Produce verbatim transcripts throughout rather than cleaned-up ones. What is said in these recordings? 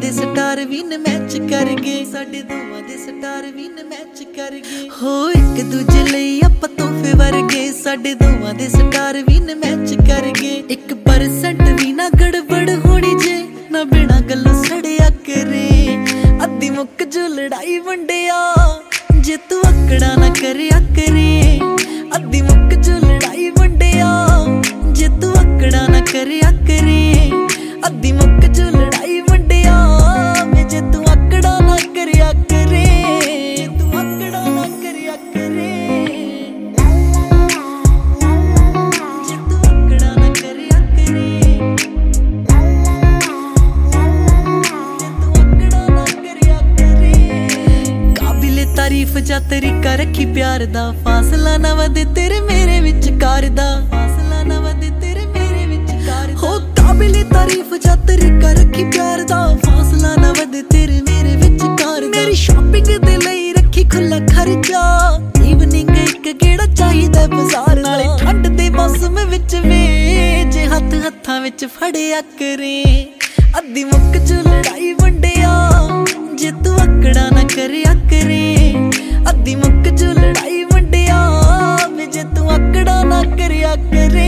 दे star भी न match कर गए, साडे दोवां दे स्टार भी न मैच कर गए। हो एक दूजे लई आपां तोहफे वर्गे, साडे दोवां दे स्टार भी न मैच कर गए। एक परसेंट भी ना गड़बड़ होनी जे, ना बिना गल्लों सड़िया करे। अद्धी मुक जो लड़ाई वंडिया, जे तू अकड़ा ना करया करे। अद्धी मुक जो लड़ाई वंडिया, जे तू अकड़ा ना करया करे। अद्धी मुक जो लड़ाई वंडिया, मैं जे तू अकड़ा ना करया करे। तू अकड़ा ना करया करे, जे तू अकड़ा ना करया करे। जे तू अकड़ा ना करया करे। काबिले तारीफ जा तरीका रखी प्यार दा, फासला ना वधे तेरे मेरे विचकार दा। फासला ना वधे तेरे मेरे विचकार दा। हो काबिले तारीफ जा तरीका रखी प्यार दा, फासला ना वधे तेरे मेरे विचकार दा। मेरी शॉपिंग दे लई रखी खुला खर्चा, इवनिंग एक गेड़ा चाहिदा बाजार नाले ठंड दे मौसम विच वे, जे हत्थ हत्थां विच फड़िया करे। अद्धी मुक जो लड़ाई वंडिया, जे तू अकड़ा ना करया करे। अद्धी मुक जो लड़ाई वंडिया, जे तू अकड़ा ना करया करे।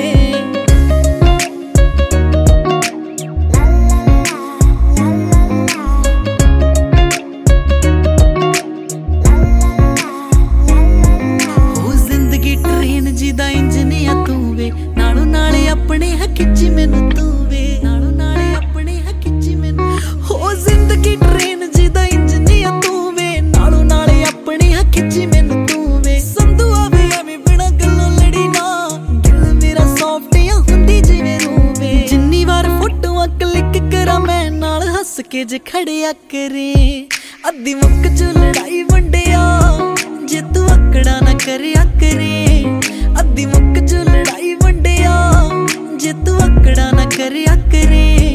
जिदा इंजनिया तू वे, नालों नाले अपने है खिच्ची मैनू तू वे। नालों नाले अपने है खिच्ची मैनू। हो जिंदगी ट्रेन जिदा इंजनिया तू वे, नालों नाले अपने है खिच्ची मैनू तू वे। संधू आवे एवें बिना गल्लों लड़ी ना, दिल मेरा सॉफ्ट या हुंदी जिवें रोवे। जिन्नी बार फोटोआं क्लिक करा मैं, नाल हस के जे खड़िया करे। अद्धी मुक जो लड़ाई वंडिया, जे तू अकड़ा ना करया करे। अद्धी मुक जो लड़ाई वंडिया, जे तू अकड़ा ना करया करे।